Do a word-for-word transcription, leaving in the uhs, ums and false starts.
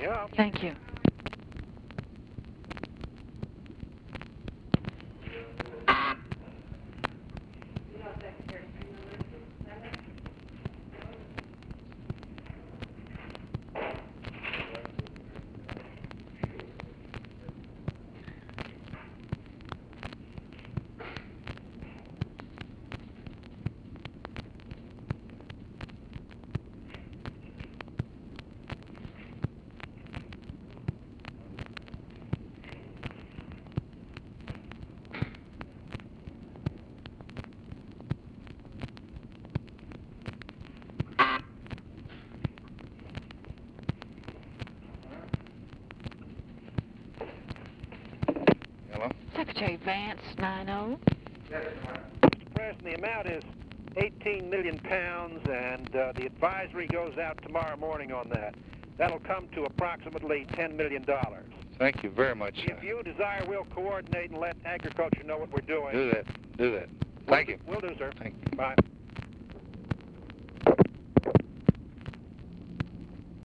Yeah. Thank you. Hello? Secretary Vance, nine oh. Mister President, the amount is eighteen million pounds, and uh, the advisory goes out tomorrow morning on that. That'll come to approximately ten million dollars. Thank you very much. If you desire, we'll coordinate and let agriculture know what we're doing. Do that. Do that. Thank you. Will do, sir. Thank you. Bye.